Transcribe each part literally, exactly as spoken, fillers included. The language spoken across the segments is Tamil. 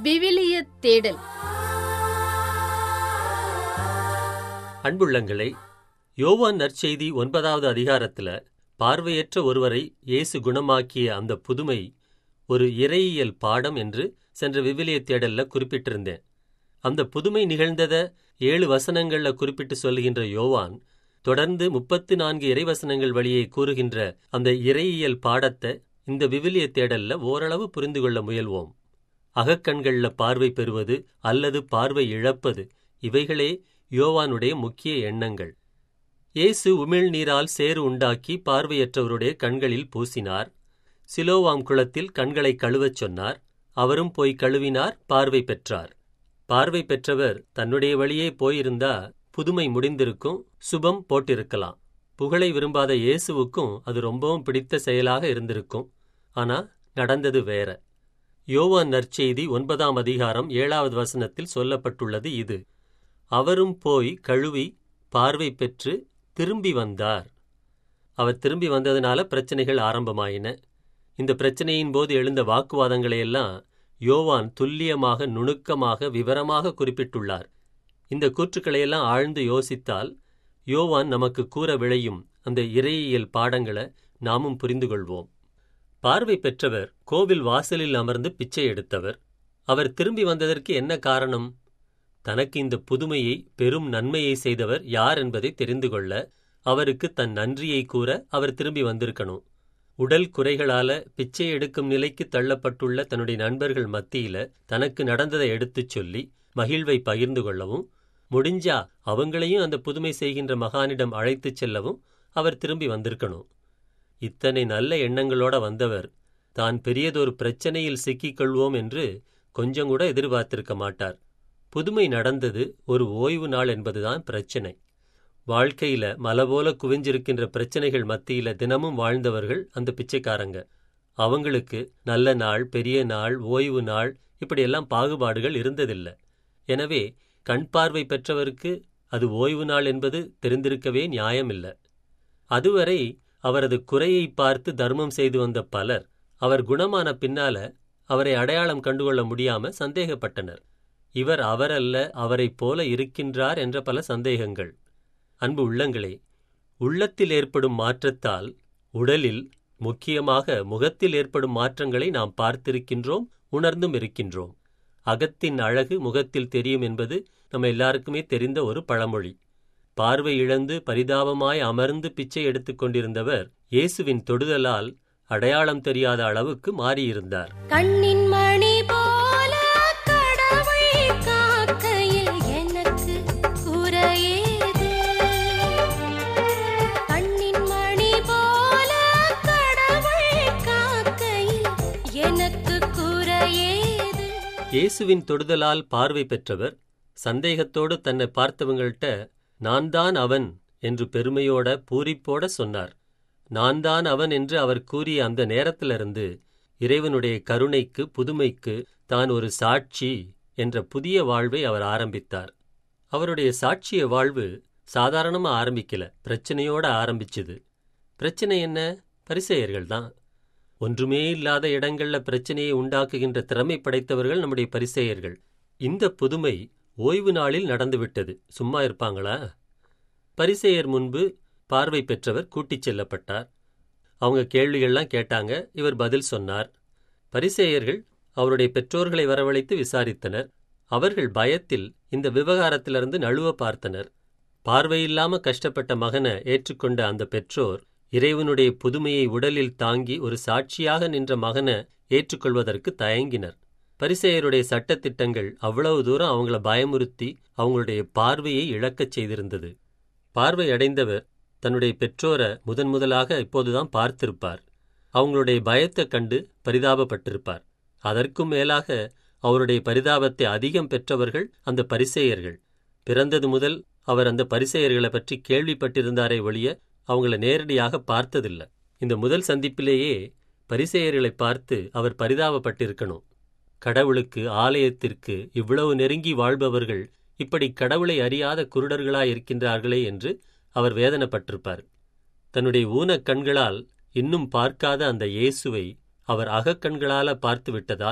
விவிலிய தேடல். அன்புள்ளங்களே, யோவான் நற்செய்தி ஒன்பதாவது அதிகாரத்துல பார்வையற்ற ஒருவரை இயேசு குணமாக்கிய அந்த புதுமை ஒரு இறையியல் பாடம் என்று சென்ற விவிலிய தேடல்ல குறிப்பிட்டிருந்தேன். அந்த புதுமை நிகழ்ந்தத ஏழு வசனங்கள்ல குறிப்பிட்டு சொல்லுகின்ற யோவான் தொடர்ந்து முப்பத்து நான்கு இறைவசனங்கள் வழியே கூறுகின்ற அந்த இறையியல் பாடத்தை இந்த விவிலிய தேடல்ல ஓரளவு புரிந்து கொள்ள முயல்வோம். அகக்கண்கள்ல பார்வை பெறுவது அல்லது பார்வை இழப்பது, இவைகளே யோவானுடைய முக்கிய எண்ணங்கள். இயேசு உமிழ்நீரால் சேறு உண்டாக்கி பார்வையற்றவருடைய கண்களில் பூசினார். சிலோவாம் குளத்தில் கண்களை கழுவச் சொன்னார். அவரும் போய் கழுவினார், பார்வை பெற்றார். பார்வை பெற்றவர் தன்னுடைய வழியே போயிருந்தா புதுமை முடிந்திருக்கும், சுபம் போட்டிருக்கலாம். புகழை விரும்பாத இயேசுவுக்கும் அது ரொம்பவும் பிடித்த செயலாக இருந்திருக்கும். ஆனா நடந்தது வேற. யோவான் நற்செய்தி ஒன்பதாம் அதிகாரம் ஏழாவது வசனத்தில் சொல்லப்பட்டுள்ளது இது: அவரும் போய் கழுவி பார்வை பெற்று திரும்பி வந்தார். அவர் திரும்பி வந்ததுனால பிரச்சனைகள் ஆரம்பமாயின. இந்த பிரச்சனையின் போது எழுந்த வாக்குவாதங்களையெல்லாம் யோவான் துல்லியமாக, நுணுக்கமாக, விவரமாக குறிப்பிட்டுள்ளார். இந்த கூற்றுக்களையெல்லாம் ஆழ்ந்து யோசித்தால் யோவான் நமக்கு கூற விளையும் அந்த இறையியல் பாடங்களை நாமும் புரிந்து கொள்வோம். பார்வை பெற்றவர் கோவில் வாசலில் அமர்ந்து பிச்சை எடுத்தவர். அவர் திரும்பி வந்ததற்கு என்ன காரணம்? தனக்கு இந்த புதுமையை, பெரும் நன்மையை செய்தவர் யார் என்பதை தெரிந்து கொள்ள, அவருக்கு தன் நன்றியை கூற அவர் திரும்பி வந்திருக்கணும். உடல் குறைகளால பிச்சை எடுக்கும் நிலைக்கு தள்ளப்பட்டுள்ள தன்னுடைய நண்பர்கள் மத்தியில தனக்கு நடந்ததை எடுத்துச் சொல்லி மகிழ்வை பகிர்ந்து கொள்ளவும், முடிஞ்சா அவங்களையும் அந்த புதுமை செய்கின்ற மகானிடம் அழைத்துச் செல்லவும் அவர் திரும்பி வந்திருக்கணும். இத்தனை நல்ல எண்ணங்களோட வந்தவர் தான் பெரியதொரு பிரச்சனையில் சிக்கிக்கொள்வோம் என்று கொஞ்சம் கூட எதிர்பார்த்திருக்க மாட்டார். புதுமை நடந்தது ஒரு ஓய்வு நாள் என்பதுதான் பிரச்சனை. வாழ்க்கையில மலை போல குவிஞ்சிருக்கின்ற பிரச்சனைகள் மத்தியில தினமும் வாழ்ந்தவர்கள் அந்த பிச்சைக்காரங்க. அவங்களுக்கு நல்ல நாள், பெரிய நாள், ஓய்வு நாள் இப்படியெல்லாம் பாகுபாடுகள் இருந்ததில்லை. எனவே கண் பார்வை பெற்றவருக்கு அது ஓய்வு நாள் என்பது தெரிந்திருக்கவே நியாயமில்லை. அதுவரை அவரது குறையை பார்த்து தர்மம் செய்து வந்த பலர் அவர் குணமான பின்னால அவரை அடையாளம் கண்டுகொள்ள முடியாம சந்தேகப்பட்டனர். இவர் அவரல்ல, அவரைப் போல இருக்கின்றார் என்ற பல சந்தேகங்கள். அன்பு உள்ளங்களே, உள்ளத்தில் ஏற்படும் மாற்றத்தால் உடலில், முக்கியமாக முகத்தில் ஏற்படும் மாற்றங்களை நாம் பார்த்திருக்கின்றோம், உணர்ந்தும் இருக்கின்றோம். அகத்தின் அழகு முகத்தில் தெரியும் என்பது நம்ம எல்லாருக்குமே தெரிந்த ஒரு பழமொழி. பார்வை இழந்து பரிதாபமாய் அமர்ந்து பிச்சை எடுத்துக் கொண்டிருந்தவர் இயேசுவின் தொடுதலால் அடையாளம் தெரியாத அளவுக்கு மாறியிருந்தார். கண்ணின் மணி போல கடவுள் காக்கையில் எனக்கு குறையேது. கண்ணின் மணி போல கடவுள் காக்கையில் எனக்கு குறையேது. இயேசுவின் தொடுதலால் பார்வை பெற்றவர் சந்தேகத்தோடு தன்னை பார்த்தவங்கள்ட்ட நான் தான் அவன் என்று பெருமையோட பூரிப்போட சொன்னார். நான் தான் அவன் என்று அவர் கூறிய அந்த நேரத்திலிருந்து இறைவனுடைய கருணைக்கு, புதுமைக்கு தான் ஒரு சாட்சி என்ற புதிய வாழ்வை அவர் ஆரம்பித்தார். அவருடைய சாட்சிய வாழ்வு சாதாரணமா ஆரம்பிக்கல, பிரச்சனையோட ஆரம்பிச்சுது. பிரச்சனை என்ன? பரிசேயர்கள் தான். ஒன்றுமே இல்லாத இடங்கள்ல பிரச்சனையை உண்டாக்குகின்ற திறமை படைத்தவர்கள் நம்முடைய பரிசேயர்கள். இந்த புதுமை ஓய்வு நாளில் நடந்துவிட்டது. சும்மா இருப்பாங்களா? பரிசேயர் முன்பு பார்வை பெற்றவர் கூட்டிச் செல்லப்பட்டார். அவங்க கேள்விகள்லாம் கேட்டாங்க. இவர் பதில் சொன்னார். பரிசேயர்கள் அவருடைய பெற்றோர்களை வரவழைத்து விசாரித்தனர். அவர்கள் பயத்தில் இந்த விவகாரத்திலிருந்து நழுவ பார்த்தனர். பார்வையில்லாம கஷ்டப்பட்ட மகனை ஏற்றுக்கொண்ட அந்த பெற்றோர் இறைவனுடைய புதுமையை உடலில் தாங்கி ஒரு சாட்சியாக நின்ற மகனை ஏற்றுக்கொள்வதற்கு தயங்கினர். பரிசேயருடைய சட்டத்திட்டங்கள் அவ்வளவு தூரம் அவங்கள பயமுறுத்தி அவங்களுடைய பார்வையை இழக்கச் செய்திருந்தது. பார்வை அடைந்தவர் தன்னுடைய பெற்றோரை முதன் முதலாக இப்போதுதான் பார்த்திருப்பார். அவங்களுடைய பயத்தை கண்டு பரிதாபப்பட்டிருப்பார். அதற்கும் மேலாக அவருடைய பரிதாபத்தை அதிகம் பெற்றவர்கள் அந்த பரிசேயர்கள். பிறந்தது முதல் அவர் அந்த பரிசேயர்களை பற்றி கேள்விப்பட்டிருந்தாரே ஒழிய அவங்கள நேரடியாக பார்த்ததில்லை. இந்த முதல் சந்திப்பிலேயே பரிசேயர்களை பார்த்து அவர் பரிதாபப்பட்டிருக்கணும். கடவுளுக்கு, ஆலயத்திற்கு இவ்வளவு நெருங்கி வாழ்பவர்கள் இப்படி கடவுளை அறியாத குருடர்களாயிருக்கின்றார்களே என்று அவர் வேதனைப்பட்டிருப்பார். தன்னுடைய ஊனக் கண்களால் இன்னும் பார்க்காத அந்த இயேசுவை அவர் அகக்கண்களால பார்த்து விட்டதால்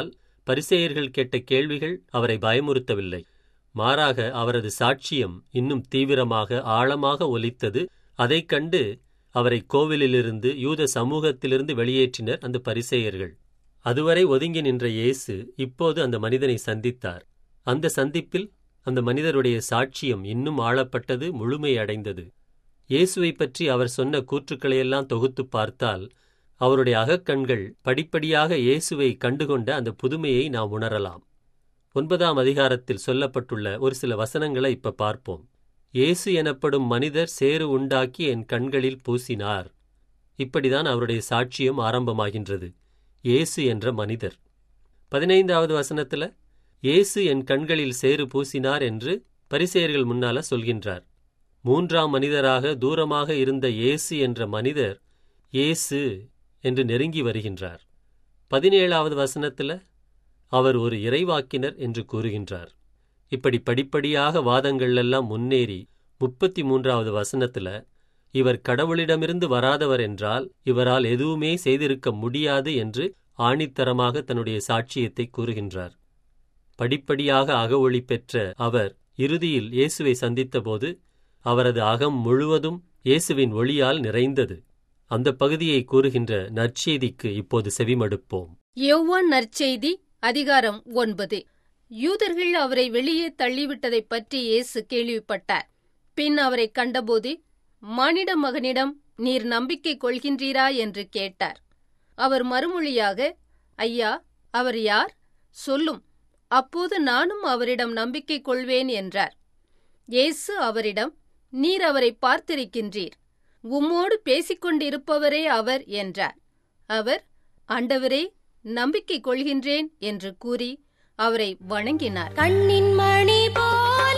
பரிசேயர்கள் கேட்ட கேள்விகள் அவரை பயமுறுத்தவில்லை. மாறாக அவரது சாட்சியம் இன்னும் தீவிரமாக ஆழமாக ஒலித்தது. அதைக் கண்டு அவரை கோவிலிலிருந்து யூத சமூகத்திலிருந்து வெளியேற்றினர் அந்த பரிசேயர்கள். அதுவரை ஒதுங்கி நின்ற இயேசு இப்போது அந்த மனிதனை சந்தித்தார். அந்த சந்திப்பில் அந்த மனிதருடைய சாட்சியம் இன்னும் ஆழப்பட்டது, முழுமையடைந்தது. இயேசுவை பற்றி அவர் சொன்ன கூற்றுக்களையெல்லாம் தொகுத்து பார்த்தால் அவருடைய அகக்கண்கள் படிப்படியாக இயேசுவை கண்டுகொண்ட அந்த புதுமையை நாம் உணரலாம். ஒன்பதாம் அதிகாரத்தில் சொல்லப்பட்டுள்ள ஒரு சில வசனங்களை இப்ப பார்ப்போம். இயேசு எனப்படும் மனிதர் சேறு உண்டாக்கி என் கண்களில் பூசினார். இப்படிதான் அவருடைய சாட்சியம் ஆரம்பமாகின்றது. இயேசு என்ற மனிதர். பதினைந்தாவது வசனத்துல இயேசு என் கண்களில் சேறு பூசினார் என்று பரிசேயர்கள் முன்னால சொல்கின்றார். மூன்றாம் மனிதராக தூரமாக இருந்த இயேசு என்ற மனிதர் இயேசு என்று நெருங்கி வருகின்றார். பதினேழாவது வசனத்துல அவர் ஒரு இறைவாக்கினர் என்று கூறுகின்றார். இப்படி படிப்படியாக வாதங்கள் எல்லாம் முன்னேறி முப்பத்தி மூன்றாவது வசனத்துல இவர் கடவுளிடமிருந்து வராதவர் என்றால் இவரால் எதுவுமே செய்திருக்க முடியாது என்று ஆணித்தரமாக தன்னுடைய சாட்சியத்தை கூறுகின்றார். படிப்படியாக அகவொளி பெற்ற அவர் இறுதியில் இயேசுவை சந்தித்தபோது அவரது அகம் முழுவதும் இயேசுவின் ஒளியால் நிறைந்தது. அந்த பகுதியை கூறுகின்ற நற்செய்திக்கு இப்போது செவிமடுப்போம். யோவான் நற்செய்தி அதிகாரம் ஒன்பது. யூதர்கள் அவரை வெளியே தள்ளிவிட்டதைப் பற்றி இயேசு கேள்விப்பட்டார். பின் அவரை கண்டபோது, மானிட மகனிடம் நீர் நம்பிக்கை கொள்கின்றீரா என்று கேட்டார். அவர் மறுமொழியாக, ஐயா, அவர் யார்? சொல்லும், அப்போது நானும் அவரிடம் நம்பிக்கை கொள்வேன் என்றார். இயேசு அவரிடம், நீர் அவரை பார்த்திருக்கின்றீர், உம்மோடு பேசிக்கொண்டிருப்பவரே அவர் என்றார். அவர், ஆண்டவரே, நம்பிக்கை கொள்கின்றேன் என்று கூறி அவரை வணங்கினார். கண்ணின் மணி போல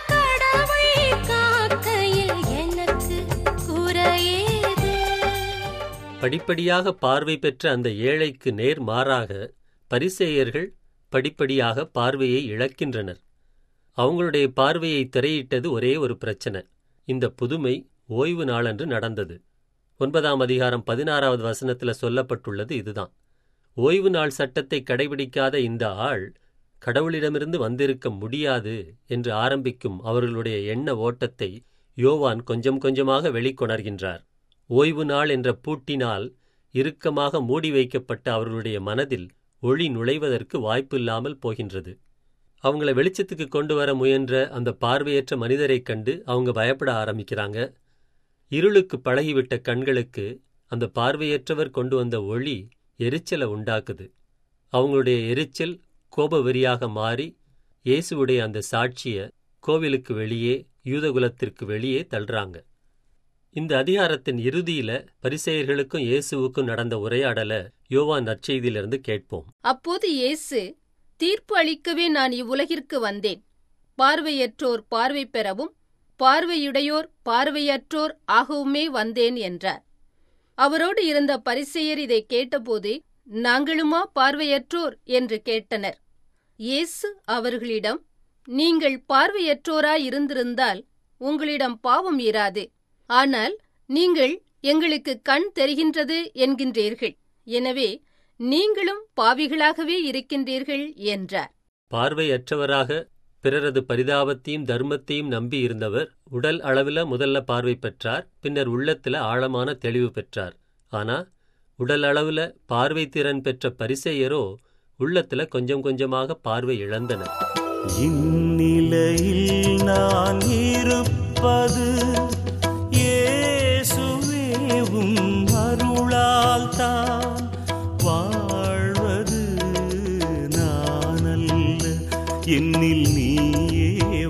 கடவுள் காக்கையில் எனக்கு குறையேது. படிப்படியாக பார்வை பெற்ற அந்த ஏழைக்கு நேர் மாறாக பரிசேயர்கள் படிப்படியாக பார்வையை இழக்கின்றனர். அவங்களுடைய பார்வையை திரையிட்டது ஒரே ஒரு பிரச்சனை. இந்த புதுமை ஓய்வு நாளன்று நடந்தது. ஒன்பதாம் அதிகாரம் பதினாறாவது வசனத்தில் சொல்லப்பட்டுள்ளது இதுதான். ஓய்வு நாள் சட்டத்தை கடைபிடிக்காத இந்த ஆள் கடவுளிடமிருந்து வந்திருக்க முடியாது என்று ஆரம்பிக்கும் அவர்களுடைய எண்ண ஓட்டத்தை யோவான் கொஞ்சம் கொஞ்சமாக வெளிக்கொணர்கின்றார். ஓய்வு நாள் என்ற பூட்டினால் இறுக்கமாக மூடி வைக்கப்பட்ட அவர்களுடைய மனதில் ஒளி நுழைவதற்கு வாய்ப்பில்லாமல் போகின்றது. அவங்கள வெளிச்சத்துக்கு கொண்டு வர முயன்ற அந்த பார்வையற்ற மனிதரைக் கண்டு அவங்க பயப்பட ஆரம்பிக்கிறாங்க. இருளுக்கு பழகிவிட்ட கண்களுக்கு அந்த பார்வையற்றவர் கொண்டு வந்த ஒளி எரிச்சலை உண்டாக்குது. அவங்களுடைய எரிச்சல் கோபவெறியாக மாறி இயேசுவுடைய அந்த சாட்சிய கோவிலுக்கு வெளியே, யூதகுலத்திற்கு வெளியே தள்ளுறாங்க. இந்த அதிகாரத்தின் இறுதியில பரிசேயர்களுக்கும் இயேசுவுக்கும் நடந்த உரையாடல யோவான் நற்செய்தியிலிருந்து கேட்போம். அப்போது இயேசு, தீர்ப்பு அளிக்கவே நான் இவ்வுலகிற்கு வந்தேன், பார்வையற்றோர் பார்வை பெறவும் பார்வையுடையோர் பார்வையற்றோர் ஆகவுமே வந்தேன் என்றார். அவரோடு இருந்த பரிசேயர் இதை கேட்டபோது, நாங்களுமா பார்வையற்றோர் என்று கேட்டனர். இயேசு அவர்களிடம், நீங்கள் பார்வையற்றோராயிருந்திருந்தால் உங்களிடம் பாவம் இராது. ஆனால் நீங்கள் எங்களுக்கு கண் தெரிகின்றது என்கின்றீர்கள், எனவே நீங்களும் பாவிகளாகவே இருக்கின்றீர்கள் என்றார். பார்வையற்றவராக பிறரது பரிதாபத்தையும் தர்மத்தையும் நம்பி இருந்தவர் உடல் அளவில் முதல்ல பார்வை பெற்றார். பின்னர் உள்ளத்துல ஆழமான தெளிவு பெற்றார். ஆனா உடல் அளவில் பார்வை திறன் பெற்ற பரிசேயரோ உள்ளத்துல கொஞ்சம் கொஞ்சமாக பார்வை இழந்தனர். இந்நிலையில் நான் இருப்பது இயேசுவே உம் அருளால் தான், வாழ்வது நானல்ல என்னில் நீயே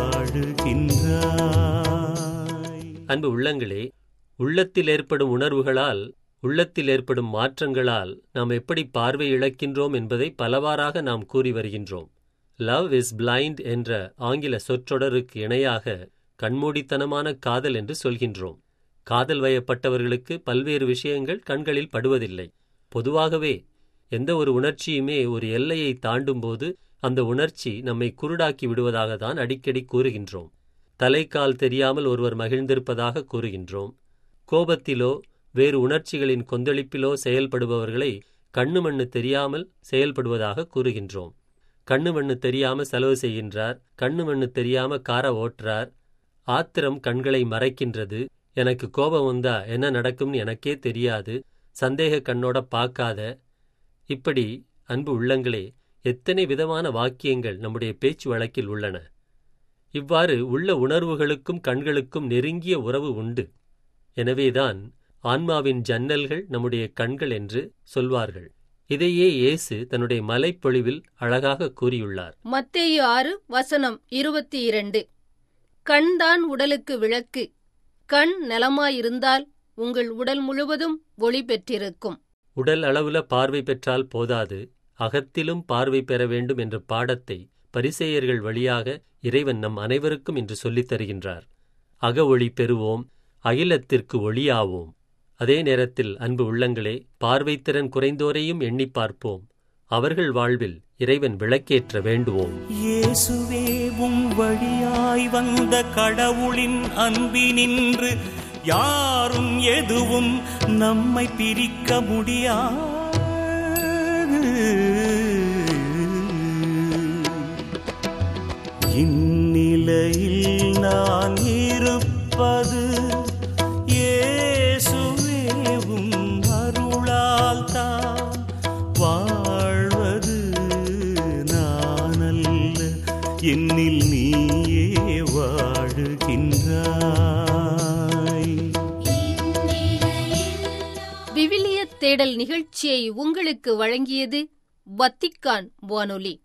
வாழுகின்றாய். அன்பு உள்ளங்களே, உள்ளத்தில் ஏற்படும் உணர்வுகளால், உள்ளத்தில் ஏற்படும் மாற்றங்களால் நாம் எப்படி பார்வை இழக்கின்றோம் என்பதை பலவாறாக நாம் கூறி வருகின்றோம். லவ் இஸ் பிளைண்ட் என்ற ஆங்கில சொற்றொடருக்கு இணையாக கண்மூடித்தனமான காதல் என்று சொல்கின்றோம். காதல் வயப்பட்டவர்களுக்கு பல்வேறு விஷயங்கள் கண்களில் படுவதில்லை. பொதுவாகவே எந்த ஒரு உணர்ச்சியுமே ஒரு எல்லையை தாண்டும்போது அந்த உணர்ச்சி நம்மை குருடாக்கி விடுவதாக தான் அடிக்கடி கூறுகின்றோம். தலைக்கால் தெரியாமல் ஒருவர் மகிழ்ந்திருப்பதாக கூறுகின்றோம். கோபத்திலோ வேறு உணர்ச்சிகளின் கொந்தளிப்பிலோ செயல்படுபவர்களை கண்ணு மண்ணு தெரியாமல் செயல்படுவதாக கூறுகின்றோம். கண்ணு மண்ணு தெரியாம செலவு செய்கின்றார், கண்ணு மண்ணு தெரியாம காரை ஓட்டுறார், ஆத்திரம் கண்களை மறைக்கின்றது, எனக்கு கோபம் வந்தா என்ன நடக்கும்னு எனக்கே தெரியாது, சந்தேக கண்ணோட பார்க்காத. இப்படி அன்பு உள்ளங்களே, எத்தனை விதமான வாக்கியங்கள் நம்முடைய பேச்சு வழக்கில் உள்ளன. இவ்வாறு உள்ள உணர்வுகளுக்கும் கண்களுக்கும் நெருங்கிய உறவு உண்டு. எனவேதான் ஆன்மாவின் ஜன்னல்கள் நம்முடைய கண்கள் என்று சொல்வார்கள். இதையே இயேசு தன்னுடைய மலைப்பொழிவில் அழகாக கூறியுள்ளார். மத்தேயு ஆறு வசனம் இருபத்தி இரண்டு. கண்தான் உடலுக்கு விளக்கு. கண் நலமாயிருந்தால் உங்கள் உடல் முழுவதும் ஒளி பெற்றிருக்கும். உடல் அளவுல பார்வை பெற்றால் போதாது, அகத்திலும் பார்வை பெற வேண்டும் என்ற பாடத்தை பரிசேயர்கள் வழியாக இறைவன் நம் அனைவருக்கும் இன்று சொல்லித் தருகின்றார். அக ஒளி பெறுவோம், அகிலத்திற்கு ஒளியாவோம். அதே நேரத்தில் அன்பு உள்ளங்களே, பார்வைத்திறன் குறைந்தோரையும் எண்ணி பார்ப்போம். அவர்கள் வாழ்வில் இறைவன் விளக்கேற்ற வேண்டுவோம். இயேசுவே உம் வழியாய் வந்த கடவுளின் அன்பினின்று யாரும் எதுவும் நம்மை பிரிக்க முடியாது. இந்நிலையில் நான் இருப்பது இயேசுவே உம் அருளால் தான். வாழ்வது நானல்ல, என்னில் நீயே வாழுகின்றாய். விவிலிய தேடல் நிகழ்ச்சியை உங்களுக்கு வழங்கியது வத்திக்கான் வானொலி.